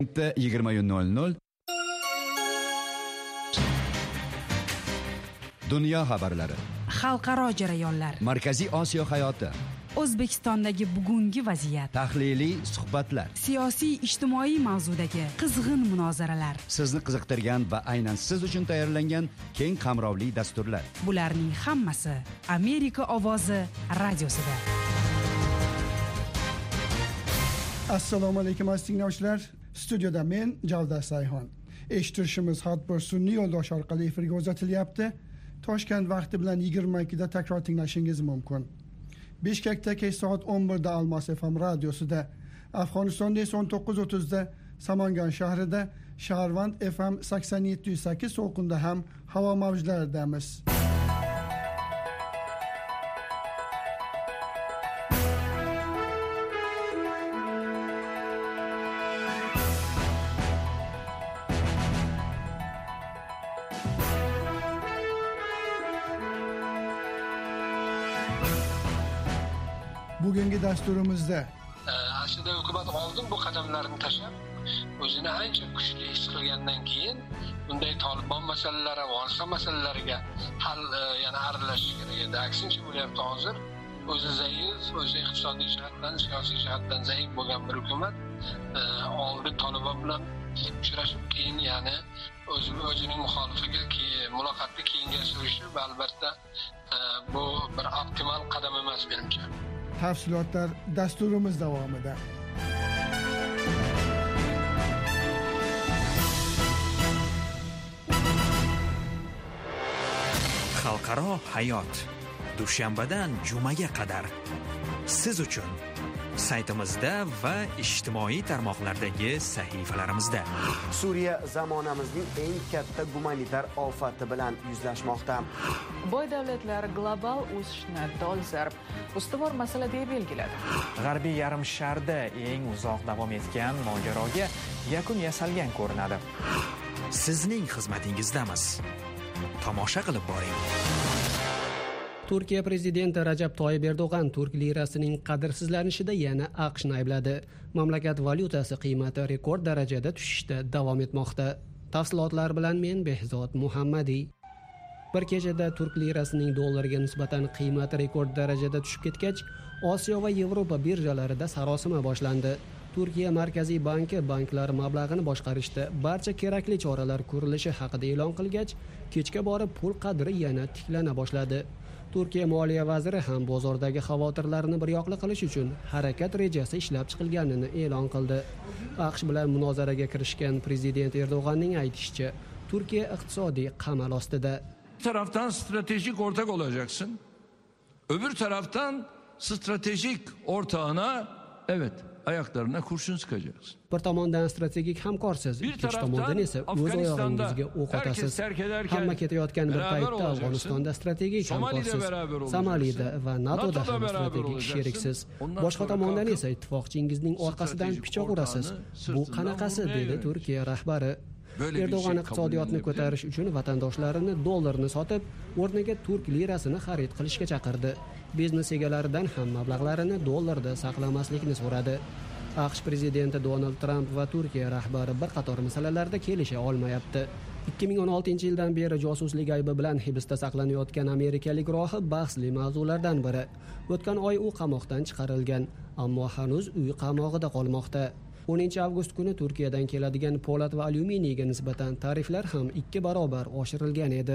20:00 Dunyo xabarlari, xalqaro jarayonlar, Markaziy Osiyo hayoti, O'zbekistondagi bugungi vaziyat, tahliliy suhbatlar, siyosiy ijtimoiy mavzudagi qizg'in munozaralar, sizni qiziqtirgan va aynan siz uchun tayyorlangan keng qamrovli dasturlar. Bularning hammasi Amerika ovozi radiosida. Assalomu alaykum aziz tinglovchilar. Studiyada men Javdat Sayxon. Eshittirishimiz hatto sun'iy yo'ldosh orqali efirga uzatilyapti. Toshkent vaqti bilan 22 da takror tinglashingiz mumkin. Bishkekda kech soat 11 da Almas FM radiosida, Afg'onistonda esa 19:30 da Samangan shahrida, Shaharvand FM 87.8 to'lqinda ham havo mavjlaridamiz. Bugungi dasturimizda aslida hukumat oldin bu qadamlarni tashlab o'zini ancha kuchli his qilgandan keyin bunday Tolibon masalalari, Afg'oniston masalalariga yana aralashish kerak edi. Aksincha bo'lyapti hozir. O'zi zaif, o'zi iqtisodiy jihatdan, siyosiy jihatdan zaif bo'lgan bir hukumat oldin Tolibon bilan uchrashib, keyin yana o'zining muxolifiga muloqotni keyinga surishi va albatta bu bir optimal qadam emas menimcha. Tafsilotlar dasturimiz davomida. Xalqaro hayot dushanbadan jumaga qadar siz uchun saytimizda va ijtimoiy tarmoqlardagi sahifalarimizda. Suriya zamonamizning eng katta gumanitar ofati bilan yuzlashmoqda. Boy davlatlar global o'sishni dolzarb ustuvor masala deb belgiladi. G'arbiy yarim sharda eng uzoq davom etgan mojaroga yakun yasalgan ko'rinadi. Sizning xizmatingizdamiz. Tomosha qilib boring. Turkiya prezidenti Rajab Toyyib Erdo'g'an turk lirasining qadrsizlanishida yana AQShni aybladi. Mamlakat valyutasi qiymati rekord darajada tushishda davom etmoqda. Tafsilotlar bilan men Behzod Muhammadiy. Bir kechada turk lirasining dollarga nisbatan qiymati rekord darajada tushib ketgach, Osiyo va Yevropa birjalarida sarosima boshlandi. Turkiya Markaziy banki banklar mablag'ini boshqarishda barcha kerakli choralar ko'rilishi haqida e'lon qilgach, kechga borib pul qadri yana tiklana boshladi. Turkiya moliya vaziri ham bozordagi xavotirlarni biryoqli qilish uchun harakat rejasi ishlab chiqilganini e'lon qildi. AQSh bilan munozaraga kirishgan prezident Erdo'g'anning aytishicha, Turkiya iqtisodiy qamal ostida. Bir taraftan stratejik ortak olacaksın. Öbür taraftan stratejik ortağına ayaklarına kurşun sıkacaksın. Bir tomondan strategik hamkorsiz, ikkinchi tomondan esa o'z oyog'ingizga o'q otasiz. Hamma ketayotgan bir paytda Afg'onistonda strategik hamkorsiz, Somalida va NATOda ham strategik sheriksiz. Boshqa tomondan esa ittifoqchingizning orqasidan pichoq urasiz. Bu qanaqasi, dedi Turkiya rahbari. Erdo'g'an iqtisodiyotni ko'tarish uchun vatandoshlarini dollarni sotib, o'rniga turk lirasini xarid qilishga chaqirdi. Biznes egalaridan ham mablag'larini dollarda saqlamaslikni so'radi. AQSh prezidenti Donald Tramp va Turkiya rahbari bir qator masalalarda kelisha olmayapti. 2016-yildan beri josuslik aybi bilan hibsda saqlanayotgan amerikalik rohib bahsli mavzulardan biri. O'tgan oy u qamoqdan chiqarilgan, ammo hanuz uy qamog'ida qolmoqda. 10-avgust kuni Turkiyadan keladigan po'lat va alyuminiyga nisbatan tariflar ham 2 barobar oshirilgan edi.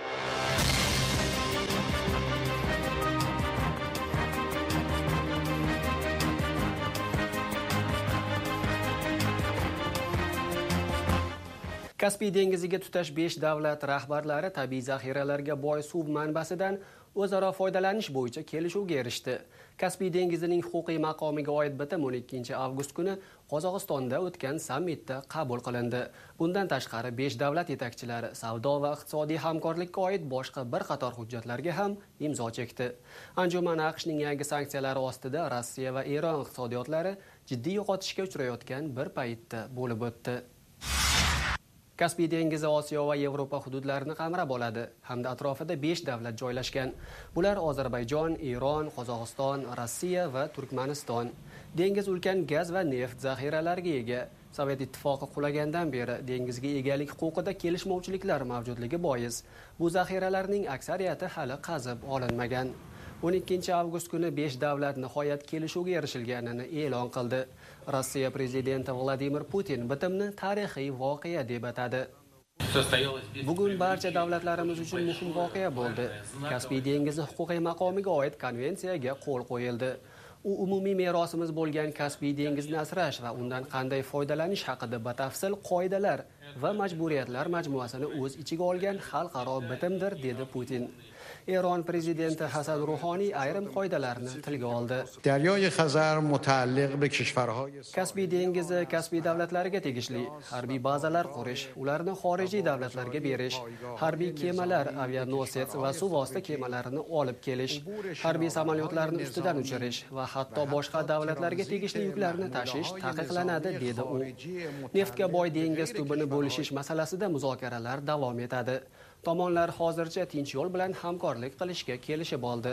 Kaspiy dengiziga tutash 5 davlat rahbarlari tabiiy zaxiralarga boy suv manbasidan o'zaro foydalanish bo'yicha kelishuvga erishdi. Kaspiy dengizining huquqiy maqomiga oid bitim 12-avgust kuni Qozog'istonda o'tgan sammitda qabul qilindi. Bundan tashqari 5 davlat yetakchilari savdo va iqtisodiy hamkorlikka oid boshqa bir qator hujjatlarga ham imzo chekdi. Anjuman AQShning yangi sanksiyalari ostida Rossiya va Eron iqtisodiyotlari jiddiy yo'qotishga uchrayotgan bir paytda bo'lib o'tdi. Kaspiy dengizi Osiyo va Yevropa hududlarini qamrab oladi hamda atrofida 5 davlat joylashgan. Bular Ozarbayjon, Eron, Qozog'iston, Rossiya va Turkmaniston. Dengiz ulkan gaz va neft zaxiralariga ega. Sovet ittifoqi qulagandan beri dengizga egalik huquqida kelishmovchiliklar mavjudligi bois bu zaxiralarning aksariyati hali qazib olinmagan. 12 avgust kuni 5 davlat nihoyat kelishuvga erishilganini e'lon qildi. Rossiya prezidenti Vladimir Putin bitimni tarixiy voqea deb atadi. Bugun barcha davlatlarimiz uchun muhim voqea bo'ldi. Kaspiy dengizi huquqiy maqomiga oid konvensiyaga qo'l qo'yildi. U umumiy merosimiz bo'lgan Kaspiy dengizini asrash va undan qanday foydalanish haqida batafsil qoidalar va majburiyatlar majmuasini o'z ichiga olgan xalqaro bitimdir, dedi Putin. Eron prezidenti Hasan Ruhoniy ayrim qoidalarni tilga oldi. Kaspiy dengizi Kaspiy davlatlariga tegishli harbiy bazalar qurish, ularni xorijiy davlatlarga berish, harbiy kemalar, avianosets va suvosti kemalarini olib kelish, harbiy samolyotlarni ustidan uchirish va hatto boshqa davlatlarga tegishli yuklarni tashish taqiqlanadi, dedi u. Neftga boy dengiz tubini bo'lishish masalasida muzokaralar davom etadi. Tomonlar hozircha tinch yo'l bilan hamkorlik qilishga kelishib oldi.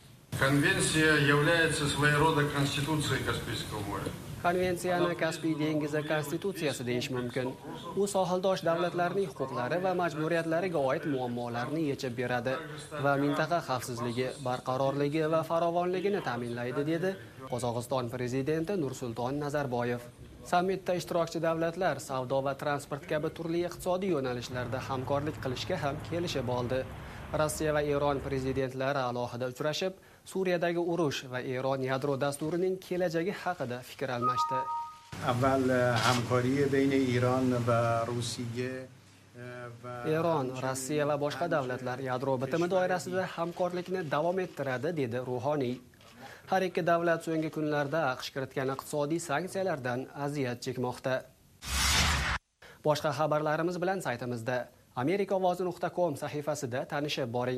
Konvensiyani Kaspiy dengizi konstitutsiyasi deyish mumkin. U sohildosh davlatlarning huquqlari va majburiyatlariga oid muammolarni yechib beradi va mintaqa xavfsizligi, barqarorligi va farovonligini ta'minlaydi, dedi Qozog'iston prezidenti Nursulton Nazarboyev. Sammitda ishtirokchi davlatlar savdo va transport kabi turli iqtisodiy yo'nalishlarda hamkorlik qilishga ham kelishib oldi. Rossiya va Eron prezidentlari alohida uchrashib, Suriyadagi urush va Eron yadro dasturining kelajagi haqida fikr almashdi. Avval hamkori bayni Eron va Rossiya Eron, Rossiya va boshqa davlatlar yadro bitimi doirasida hamkorlikni davom ettiradi, dedi Ruhoniy. Har ikki davlat so'nggi kunlarda AQSh kiritgan iqtisodiy sanksiyalardan aziyat chekmoqda. Boshqa xabarlarimiz bilan saytimizda amerikaovozi.com sahifasida tanishib boring.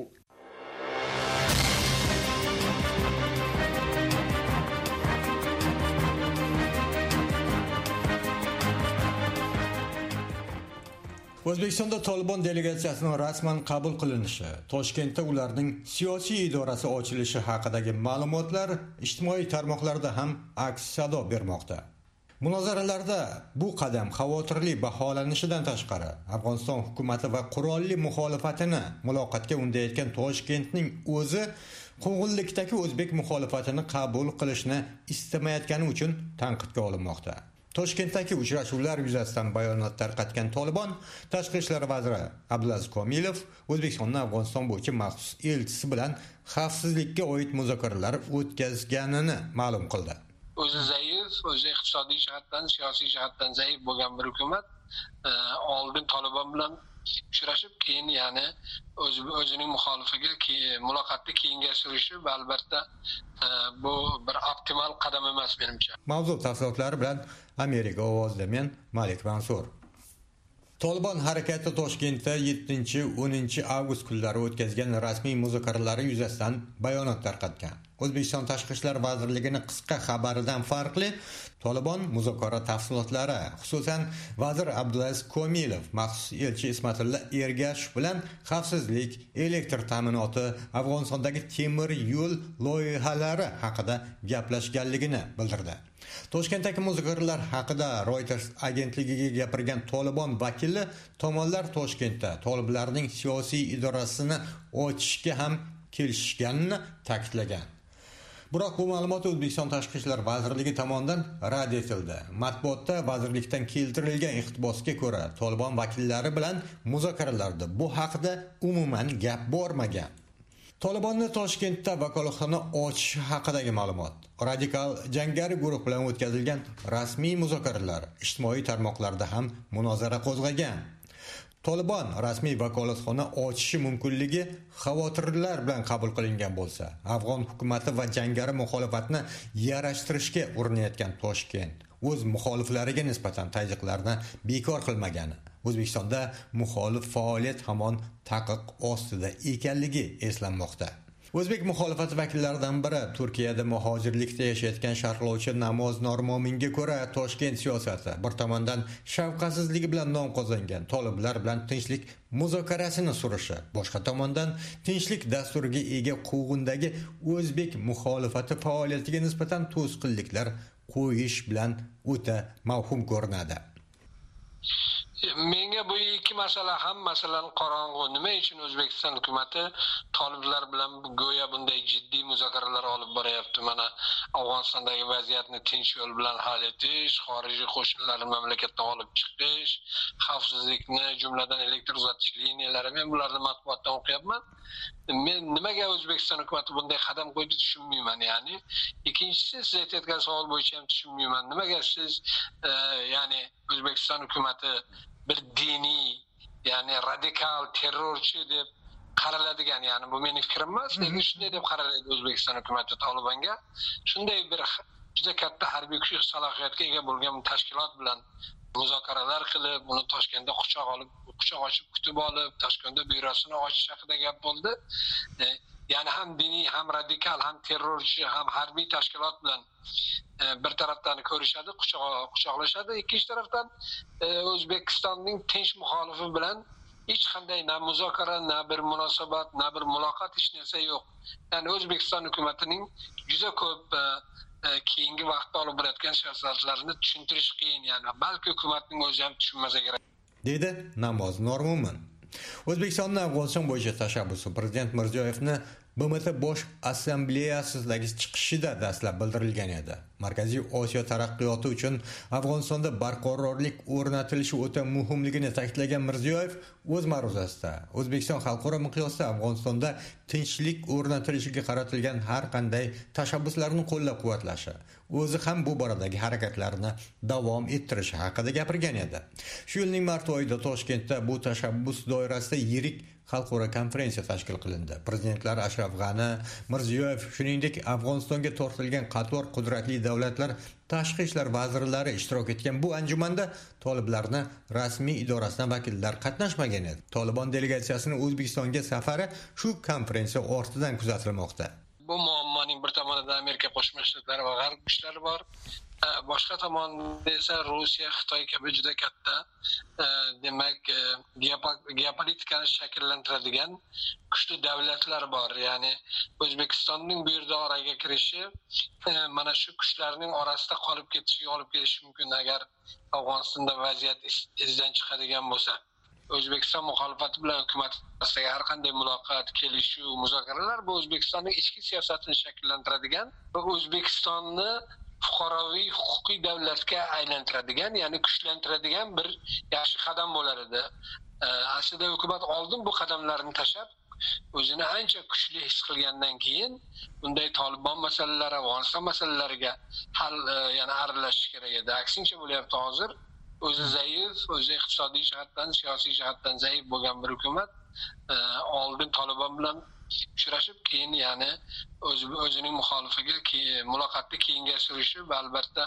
O'zbekistonda Tolibon delegatsiyasining rasman qabul qilinishi, Toshkentda ularning siyosiy idorasi ochilishi haqidagi ma'lumotlar ijtimoiy tarmoqlarda ham aks sado bermoqda. Munozaralarda bu qadam xavotirli baholanishidan tashqari, Afg'oniston hukumatı va qurolli muxolifatini muloqotga undayotgan Toshkentning o'zi qo'ng'illikdagi o'zbek muxolifatini qabul qilishni istamayotgani uchun tanqidga olinmoqda. Toshkentdagi uchrashuvlar yuzasidan bayonot tarqatgan Tolibon tashqi ishlar vaziri Abdulaziz Komilov O'zbekistonning Afg'oniston bo'yicha maxsus elchisi bilan xavfsizlikka oid muzokaralar o'tkazganini ma'lum qildi. O'zi zaif, o'zi iqtisodiy jihatdan, siyosiy jihatdan zaif bo'lgan bir hukumat oldin Tolibon bilan uchrashib, keyin ya'ni o'zining muxolifiga muloqotni keyinga surishi va albatta bu bir optimal qadam emas menimcha. Mavzu tafsilotlari bilan Amerika ovozida men Malik Mansur. Tolibon harakati Toshkentda 7-10 avgust kunlari o'tkazgan rasmiy muzokaralari yuzasidan bayonot tarqatgan. O'zbekiston Tashqi ishlar vazirligining qisqa xabaridan farqli, Tolibon muzokara tafsilotlari, xususan vazir Abdulaziz Komilov maxsus elchi Ismatilla Ergashev bilan xavfsizlik, elektr ta'minoti, Afg'onistondagi temir yo'l loyihalari haqida gaplashganligini bildirdi. Toshkentdagi muzokaralar haqida Reuters agentligiga gapirgan Tolibon vakili tomonlar Toshkentda toliblarning siyosiy idorasini ochishga ham kelishganini ta'kidlagan. Biroq bu ma'lumot O'zbekiston Tashqi ishlar vazirligi tomonidan rad etildi. Matbuotda vazirlikdan keltirilgan iqtibosga ko'ra, Tolibon vakillari bilan muzokaralarda bu haqida umuman gap bormagan. Tolibonni Toshkentda vakolatxona ochish haqidagi ma'lumot, radikal jangari guruh bilan o'tkazilgan rasmiy muzokaralar ijtimoiy tarmoqlarda ham munozara qo'zg'agan. Tolibon rasmiy vakolatxona ochishi mumkinligi xavotirlar bilan qabul qilingan bo'lsa, Afg'on hukumati va jangari muxolifatni yarashtirishga urinayotgan Toshkent o'z muxoliflariga nisbatan tazyiqlarni bekor qilmagani, O'zbekistonda muxolif faoliyat hamon taqiq ostida ekanligi eslanmoqda. O'zbek muxolifati vakillaridan biri Turkiyada muhojirlikda yashayotgan sharhlovchi Namoz Normo'minga ko'ra, Toshkent siyosati bir tomondan shafqatsizligi bilan nom qozongan toliblar bilan tinchlik muzokarasini surishi, boshqa tomondan tinchlik dasturiga ega quvg'indagi o'zbek muxolifati faoliyatiga nisbatan to'sqinliklar qo'yish bilan o'ta mavhum ko'rinadi. Menga bu ikki masala ham masalan qorong'u. Nima uchun O'zbekiston hukumatı toliblar bilan go'yo bunday jiddiy muzokaralar olib boryapti? Mana Afg'onistondagi vaziyatni tinch yo'l bilan hal etish, xorijiy qo'shinlarni mamlakatdan olib chiqish, xavfsizlikni, jumladan elektr uzatish liniyalari, men bularni matbuotdan o'qiyapman. Men nimaga O'zbekiston hukumatı bunday qadam qo'ydi tushunmayman. Ya'ni ikkinchisi, siz aytayotgan savol bo'yicha ham tushunmayman. Nimaga siz ya'ni O'zbekiston hukumatı bir diniy, ya'ni radikal terrorchi deb qaraladigan, ya'ni bu mening fikrim emas, lekin shunday deb qaraladi O'zbekiston hukumatı Tolibanga. Shunday bir juda katta harbiy kuch salohiyatga ega bo'lgan tashkilot bilan muzokaralar qilib, uni Toshkentda quchoq ochib kutib olib, Toshkentda byurosini ochish haqida gap bo'ldi. Ya'ni ham diniy, ham radikal, ham terrorchi, ham harbiy tashkilot bilan bir tarafdan ko'rishadi, quchoqlashadi, ikkinchi tarafdan O'zbekistonning tinch muxolifi bilan hech qanday na muzokara, na bir munosabat, na bir muloqot hech narsa yo'q. Ya'ni O'zbekiston hukumatining juda ko'p keyingi vaqtda olib borayotgan siyosatlarini tushuntirish qiyin, ya'ni balki hukumatning o'zi ham tushunmasa kerak, dedi Namoz Normo'min. O'zbekistonning Afg'oniston bo'yicha tashabbusi Prezident Mirziyoyevni BMT Bosh Assambleyasidagi chiqishida dastlab bildirilgan edi. Markaziy Osiyo taraqqiyoti uchun Afg'onistonda barqarorlik o'rnatilishi o'ta muhimligini ta'kidlagan Mirziyoyev o'z ma'ruzasida O'zbekiston xalqaro miqyosda Afg'onistonda tinchlik o'rnatilishiga qaratilgan har qanday tashabbuslarni qo'llab-quvvatlashi, o'zi ham bu boradagi harakatlarni davom ettirishi haqida gapirgan edi. Shu yilning mart oyida Toshkentda bu tashabbus doirasida yirik xalqaro konferensiya tashkil qilindi. Prezidentlar Ashraf G'ani, Mirziyoyev, shuningdek Afg'onistonga tortilgan qator qudratli davlatlar tashqi ishlar vazirlari ishtirok etgan bu anjumanda toliblarni rasmiy idorasidan vakillar qatnashmagan edi. Tolibon delegatsiyasining O'zbekistonga safari shu konferensiya ortidan kuzatilmoqda. Bu muammoning bir tomonida Amerika Qo'shma Shtatlari va G'arb kuchlari bor. Boshqa tomonda esa Rossiya, Xitoy kabi juda katta demak geopolitikani shakllantiradigan kuchli davlatlar bor. Ya'ni O'zbekistonning bu yerda oraga kirishi mana shu kuchlarning orasida qolib ketishiga olib kelishi mumkin agar Afg'onistonda vaziyat izdan chiqadigan bo'lsa. O'zbekiston muxolifati bilan hukumat orasidagi har qanday muloqot, kelishuv, muzokaralar bu O'zbekistonning ichki siyosatini shakllantiradigan va O'zbekistonni fuqaroviy huquqiy davlatga aylantiradigan, ya'ni kuchlantiradigan bir yaxshi qadam bo'lar edi. Aslida hukumat oldin bu qadamlarni tashlab, o'zini ancha kuchli his qilgandan keyin bunday Tolibon masalalari, Afg'oniston masalalariga yana aralashish kerak edi. Aksincha bo'lyapti hozir. O'zi zaif, o'zi iqtisodiy jihatdan, siyosiy jihatdan zaif bo'lgan bir hukumat oldin Tolibon bilan uchrashib, keyin ya'ni o'zining muxolifiga muloqotni keyinga surishi va albatta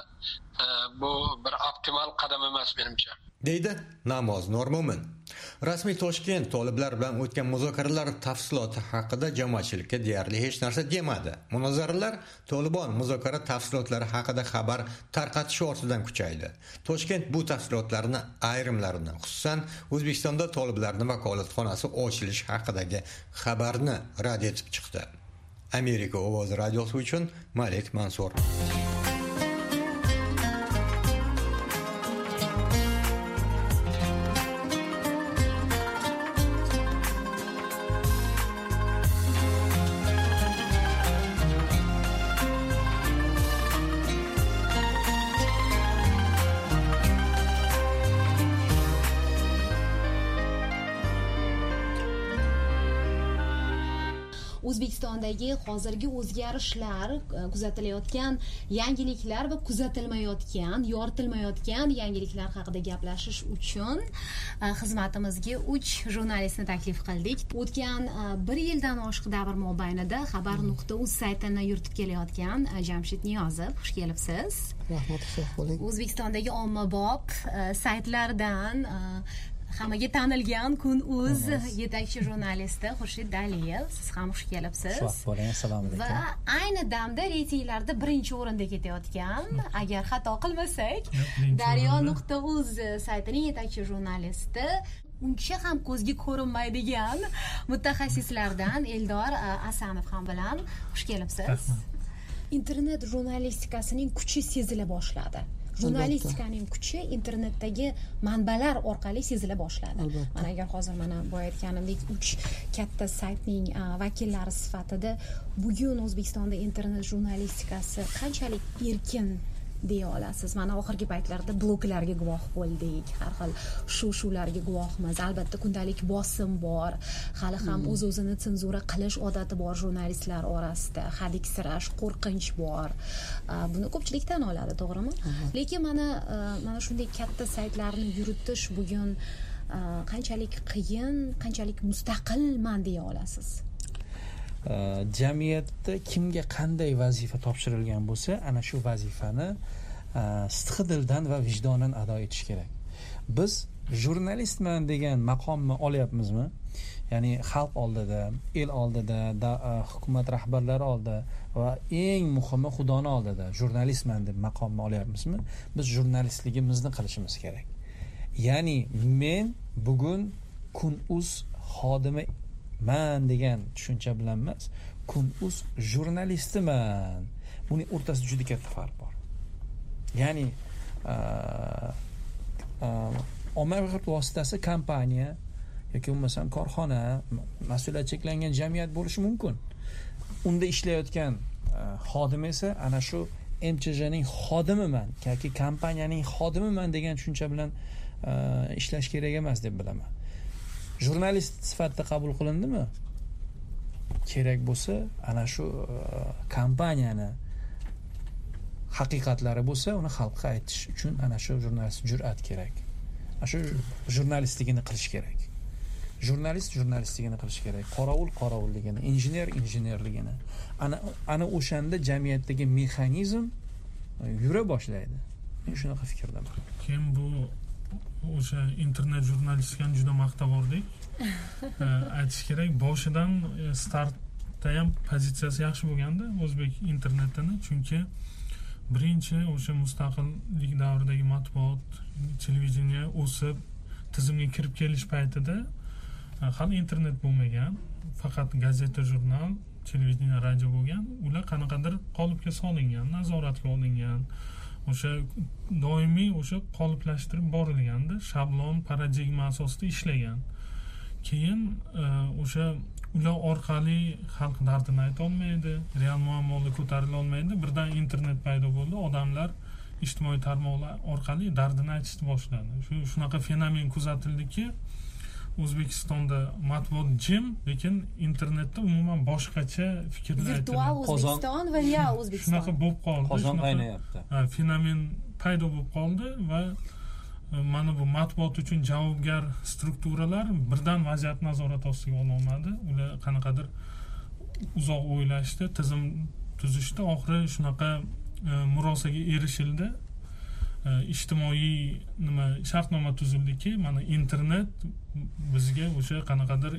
bu bir optimal qadam emas menimcha, deydi Namoz Normo'min. Rasmiy Toshkent toliblar bilan o'tgan muzokaralar tafsiloti haqida jamoatchilikka deyarli hech narsa demadi. Munozaralar Tolibon muzokara tafsilotlari haqida xabar tarqatishi ortidan kuchaydi. Toshkent bu tafsilotlarni ayrimlarini, xususan O'zbekistonda toliblarning vakolatxonasi ochilishi haqidagi xabarni rad etib chiqdi. Amerika ovozi radiosi uchun Malik Mansur. O'zbekistondagi hozirgi o'zgarishlar, kuzatilayotgan yangiliklar va kuzatilmayotgan, yoritilmayotgan yangiliklar haqida gaplashish uchun xizmatimizga 3 jurnalistni taklif qildik. O'tgan 1 yildan oshiq davr mobaynida xabar.uz saytini yuritib kelayotgan Jamshid Niyozov, xush kelibsiz. Rahmat, xush bo'ling. O'zbekistondagi ommabop saytlardan hammaga tanilgan Kun.uz yetakchi jurnalisti Xurshid Daliyev, siz ham xush kelibsiz. Assalomu alaykum. Va ayni damda reytinglarda birinchi o'rinda ketayotgan, agar xato qilmasak, Daryo.uz saytining yetakchi jurnalisti, uncha ham ko'zga ko'rinmaydigan mutaxassislardan Eldor Asanov ham bilan xush kelibsiz. Internet jurnalistikasining kuchi sezila boshladi. Jurnalistikaning kuchi internetdagi manbalar orqali sezila boshladi. Mana agar hozir mana boya aytganimdek 3 katta saytning vakillari sifatida bugun O'zbekistonda internet jurnalistikasi qanchalik erkin deya olasiz. Mana oxirgi paytlarda bloklarga guvoh bo'ldik, har xil shu-shularga guvohmiz. Albatta kundalik bosim bor, hali ham o'z-o'zini senzura qilish odati bor jurnalistlar orasida, hadiksirash, qo'rqinch bor. Buni ko'pchilik tan oladi, to'g'rimi? Lekin mana shunday katta saytlarni yuritish bugun qanchalik qiyin, qanchalik mustaqilman deya olasiz? Jamiyatda kimga qanday vazifa topshirilgan bo'lsa, ana shu vazifani sidqidildan va vijdonan ado etish kerak. Biz jurnalistman degan maqomni olyapmizmi? Ya'ni xalq oldida, el oldida, hukumat rahbarlari oldida va eng muhimi Xudoni oldida jurnalistman deb maqomni olyapmizmi? Biz jurnalistligimizni qilishimiz kerak. Ya'ni men bugun Kun.uz xodimi man degan tushuncha bilan emas, Kun.uz jurnalistiman. Buning o'rtasida juda katta farq bor. Ya'ni ommaviy axborot vositasi kompaniya yoki bo'lmasam korxona, mas'uliyat cheklangan jamiyat bo'lishi mumkin. Unda ishlayotgan xodim esa ana shu MCJning xodimiman yoki kompaniyaning xodimiman degan tushuncha bilan ishlash kerak emas deb bilaman. Jurnalist sifatida qabul qilindimi? Kerak bo'lsa, ana shu kompaniyani haqiqatlari bo'lsa, uni xalqqa aytish uchun ana shu jurnalist jur'at kerak. Ana shu jurnalistligini qilish kerak. Jurnalist jurnalistligini qilish kerak. Qorovul qorovulligini, injener injenerligini. Ana o'shanda jamiyatdagi mexanizm yura boshlaydi. Men shunaqa fikrdaman. Kim bu o'sha internet jurnalistikani juda maqtavordik. Aytish kerak, boshidan startda ham pozitsiyasi yaxshi bo'lganda o'zbek internetini, chunki birinchi o'sha mustaqillik davridagi matbuot, televideniya o'sib tizimga kirib kelish paytida hali internet bo'lmagan, faqat gazeta, jurnal, televideniya, radio bo'lgan. Ular qanaqadir qolipga solingan, nazoratga olingan. O'sha doimiy o'sha qoliplashtirib borilganda, shablon, paradigma asosida ishlagan. Keyin o'sha ular orqali xalq dardini ayta olmaydi, real muammolarni ko'tarila olmaydi. Birdan internet paydo bo'ldi, odamlar ijtimoiy tarmoqlar orqali dardini aytishni boshladi. Shunaqa fenomen kuzatildiki, O'zbekistonda matbuot jim, lekin internetda umuman boshqacha fikrlar aytiladi. Virtual O'zbekiston va real O'zbekiston. Shunaqa bo'lib qoldi. Qozon qaynayapti. Fenomen paydo bo'lib qoldi va mana bu matbuot uchun javobgar strukturalar birdan vaziyat nazorat ostiga ola olmadi. Ular qanaqadir uzoq o'ylashdi, tizim tuzishdi, oxiri shunaqa murosaga erishildi. Ijtimoiy shartnoma tuzildiki, mana internet bizga o'sha qanaqadir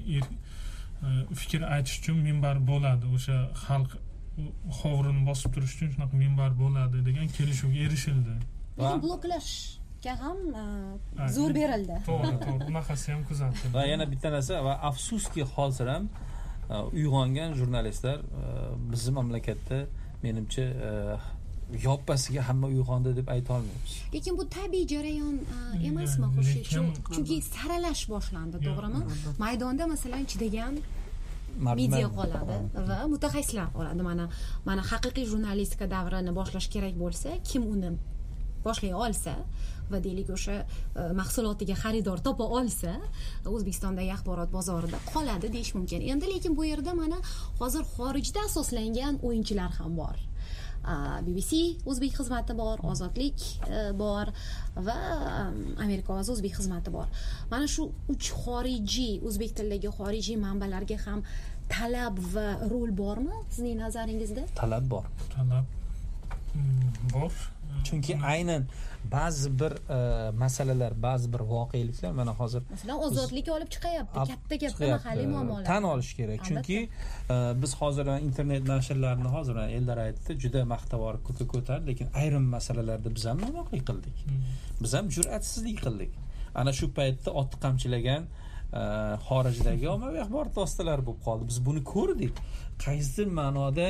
fikr aytish uchun minbar bo'ladi, o'sha xalq hovrini bosib turish uchun shunaqa minbar bo'ladi degan kelishuvga erishildi. Va bloklashga ham zo'r berildi. To'g'ri, bunaqasi ham kuzatildi. Va yana bitta narsa, va afsuski hozir ham uyg'ongan jurnalistlar bizning mamlakatda menimcha yoppasiga hamma uyg'ondi deb ayta olmaymiz. Lekin bu tabiiy jarayon emasmi, Xurshid? Chunki saralash boshlandi, to'g'rimi? Maydonda masalan chidagan media qoladi va mutaxassislar qoladi. Mana haqiqiy jurnalistika davrini boshlash kerak bo'lsa, kim uni boshlay olsa va deylik o'sha mahsulotiga xaridor topa olsa, O'zbekistondagi axborot bozorida qoladi deyish mumkin. Endi lekin bu yerda mana hozir xorijda asoslangan o'yinchilar ham bor. BBC o'zbek xizmati bor, Ozodlik bor va Amerika ovozi o'zbek xizmati bor. Mana shu 3 xorijiy, o'zbek tilidagi xorijiy manbalarga ham talab va rol bormi sizning nazaringizda? Talab bor. Talab bor. chunki aynan ba'zi bir masalalar, ba'zi bir voqeliklar mana hozir masalan ozodlik olib chiqyapti, katta mahalliy muammolar tan olish kerak. Chunki biz hozir internet nashrlarini hozir Eldar aytdi, juda maqtavor ko'tardi, lekin ayrim masalalarda biz ham nonoqlik qildik. Biz ham jur'atsizlik qildik. Ana shu paytda otni qamchilagan xorijdagi ommaviy axborot vositalari bo'lib qoldi. Biz buni ko'rdik. Qaysidir ma'noda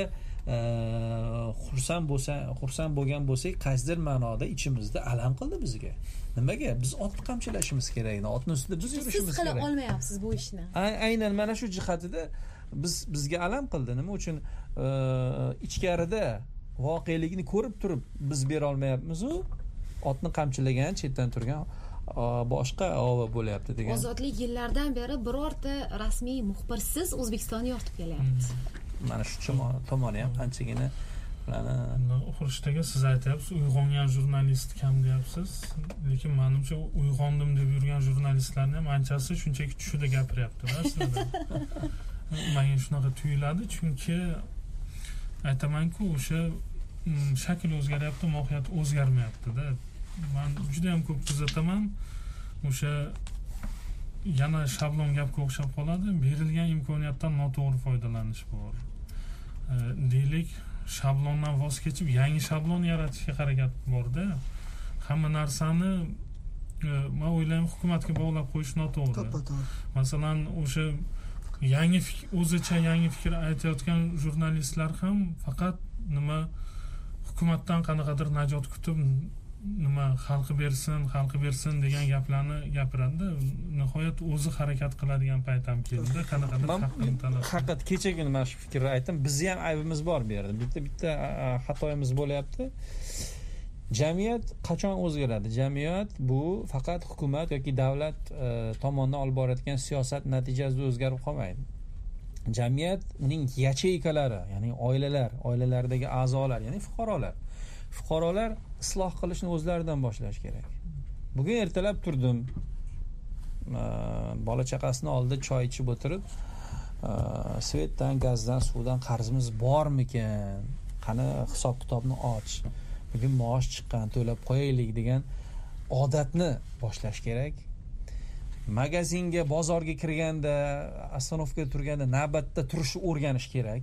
xursand bo'lgan bo'lsak, qaysidir ma'noda ichimizda alam qildi bizga. Nimaga? Biz otni qamchilashimiz kerak, otni ustida biz yurishimiz kerak. Siz qila olmayapsiz bu ishni. Aynan mana shu jihatida bizga alam qildi. Nima uchun ichkarida voqelikni ko'rib turib biz bera olmayapmiz-u, otni qamchilagan, chetdan turgan boshqa ova bo'lyapti degan. Ozodlik yillaridan beri birorta rasmiy muxbirsiz O'zbekistonni yoritib kelyapti. Mana shu tomoni ham qanchagina Xurshidga siz aytyapsiz, uyg'ongan jurnalist kam deyapsiz, lekin menimcha uyg'ondim deb yurgan jurnalistlarni ham anchasi shunchaki tushida gapiryapti aslida. Menga shunaqa tuyuladi, chunki aytaman-ku, o'sha shakl o'zgaryapti, mohiyat o'zgarmayapti-da. Men juda ham ko'p kuzataman, o'sha yana shablon gapga o'xshab qoladi. Berilgan imkoniyatdan noto'g'ri foydalanish bor. Deylik, shablondan voz kechib yangi shablon yaratishga harakat bor-da. Hamma narsani men o'ylayman hukumatga bog'lab qo'yish noto'g'ri. Masalan, o'sha o'zicha yangi fikr aytayotgan jurnalistlar ham faqat hukumatdan qanaqadir najot kutib xalqi bersin degan gaplarni gapiradi. Nihoyat o'zi harakat qiladigan payt ham keldi. Qanaqadir haqiqat kechagina mana shu fikrni aytdim. Bizni ham aybimiz bor bu yerda. Bitta xatoyimiz bo'lyapti. Jamiyat qachon o'zgaradi? Jamiyat bu faqat hukumat yoki davlat tomonidan olib borayotgan siyosat natijasida o'zgarib qolmaydi. Jamiyat uning yacheykalari, ya'ni oilalardagi a'zolar, ya'ni fuqarolar isloh qilishni o'zlaridan boshlash kerak. Bugun ertalab turdim, bola chaqasini oldida choy ichib o'tirib, svetdan, gazdan, suvdan qarzimiz bormikan? Qani hisob kitobni och. Bugun maosh chiqqan, to'lab qo'yaylik degan odatni boshlash kerak. Magazinga, bozorga kirganda, ostanovkada turganda navbatda turishni o'rganish kerak.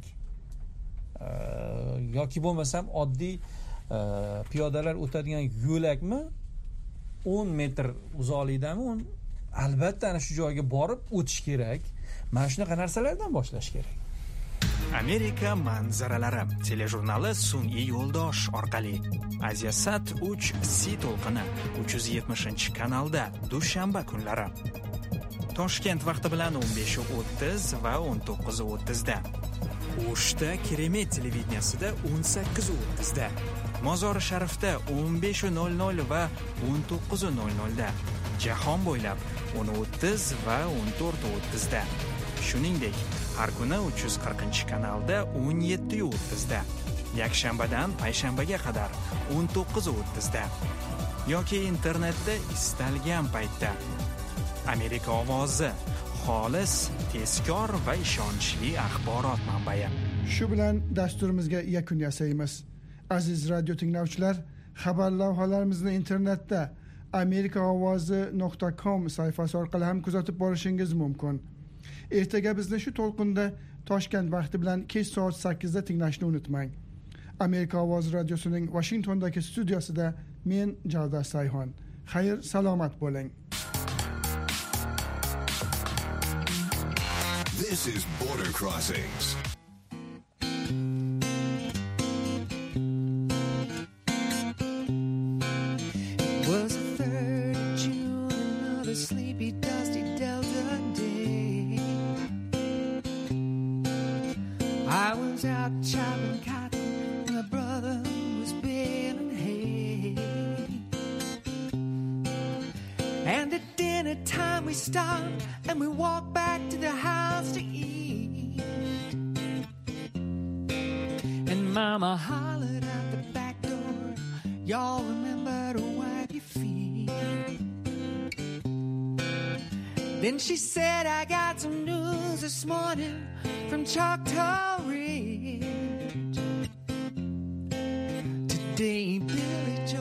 Yoki bo'lmasam oddiy piyodalar o'tadigan yo'lakmi 10 metr uzoqlikdami, albatta ana shu joyga borib o'tish kerak. Mana shunaqa narsalardan boshlash kerak. Amerika manzaralari telejurnali sun'iy yo'ldosh orqali Asiasat 3 C to'lqini 370-kanalda dushanba kunlari. Toshkent vaqti bilan 15:30 va 19:30 da. O'shda Keremet televideniyasida 18:30 da. Mozori Sharifda 15:00 va 19:00 da. Jahon bo'ylab 10:30 va 14:30 da. Shuningdek, har kuni 340-kanalda 17:30 da. Yakshanbadan payshanbaga qadar 19:30 da. Yoki internetda istalgan paytda. Amerika ovozi, xolis, tezkor va ishonchli axborot manbai. Shu bilan dasturimizga yakun yasaymiz. Aziz radio tinglovchilar, xabar lavhalarimizni internetda amerikaovozi.com sayfasi orqali ham kuzatib borishingiz mumkin. Ertaga bizni shu to'lqinda Toshkent vaqti bilan kech soat 8 da tinglashni unutmang. Amerika ovozi radiosining Washingtondagi studiyasida men Javdar Sayhon. Xayr, salomat bo'ling. This is Border Crossings. It was the 3rd of June, another sleepy, dusty Delta day. I was out chopping cotton, and my brother was baling hay. And at dinner time we stopped and we walked back to the house to eat. And Mama hollered out the back door, y'all remember to wipe your feet. Then she said, I got some news this morning from Choctaw Ridge. Today Billy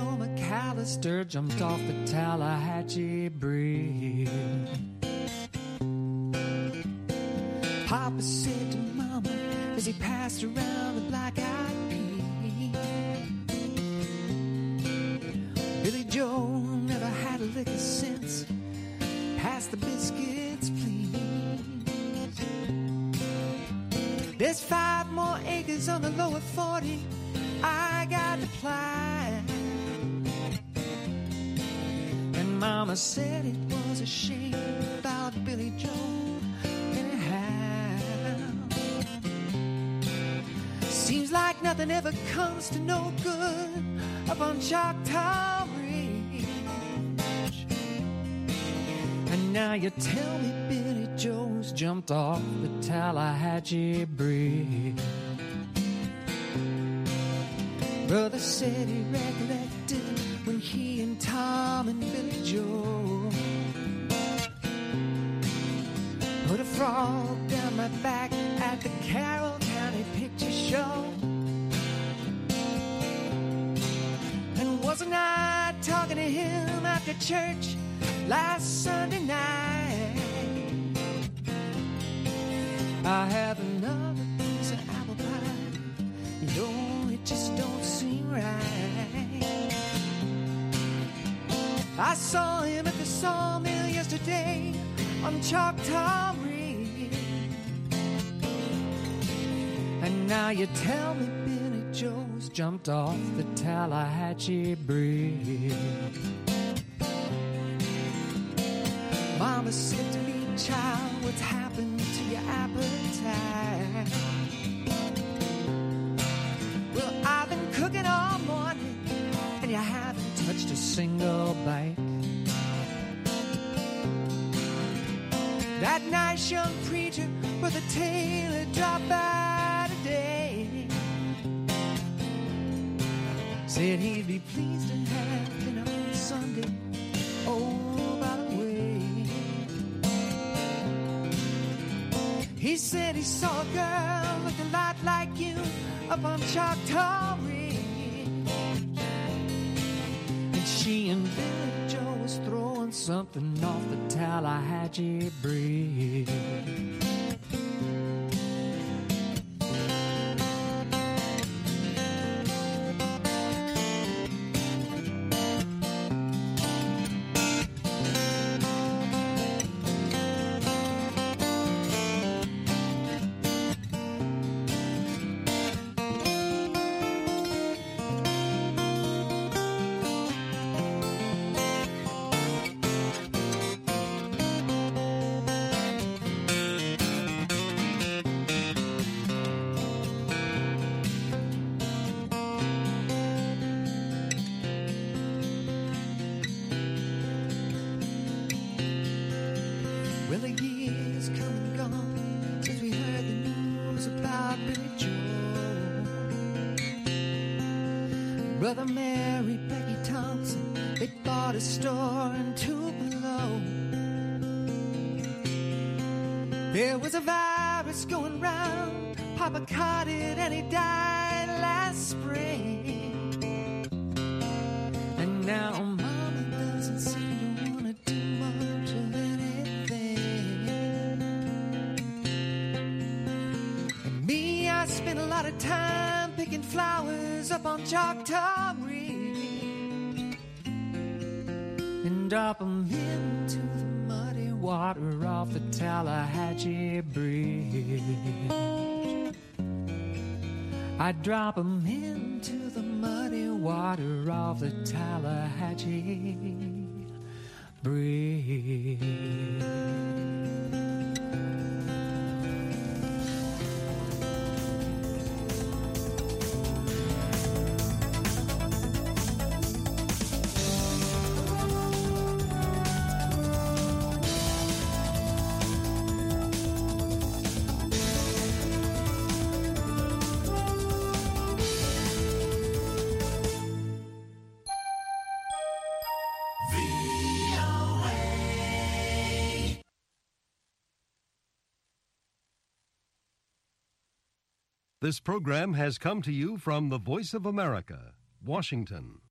Alistair jumped off the Tallahatchie Bridge. Papa said to Mama as he passed around the black-eyed pea, Billy Joe never had a lick of sense. Pass the biscuits, please. There's 5 more acres on the lower 40 I got to plant. And Mama said it was a shame about Billy Joe anyhow. Seems like nothing ever comes to no good up on Choctaw Ridge. And now you tell me Billy Joe's jumped off the Tallahatchie Bridge. Brother said he recollected when he and Tom and Billy Joe put a frog down my back at the Carroll County Picture Show. And wasn't I talking to him after church last Sunday night? I have another piece of apple pie. No, it just don't seem right. I saw him at the sawmill yesterday on Choctaw Ridge. And now you tell me Billy Joe's jumped off the Tallahatchie Bridge. Mama said to me, child, what's happened to your appetite? Well, I've been cooking all morning and you haven't touched a single bite. That nice young preacher with a Taylor dropped by today. Said he'd be pleased to have dinner on Sunday. Oh, by the way, he said he saw a girl look a lot like you up on Choctaw Ridge. And she and Billy Joe was throwing something off the Tallahatchie Bridge. Well, the years come and gone since we heard the news about Billy Joe. Brother Mary, Becky Thompson, they bought a store in Tupelo. There was a virus going round, Papa caught it and he died last spring. And now Mama doesn't seem to want to do much of anything. And me, I spent a lot of time picking flowers up on Choctaw Ridge and drop 'em into the muddy water off the Tallahatchie Bridge. I drop 'em into the muddy water off the Tallahatchie Bridge. This program has come to you from the Voice of America, Washington.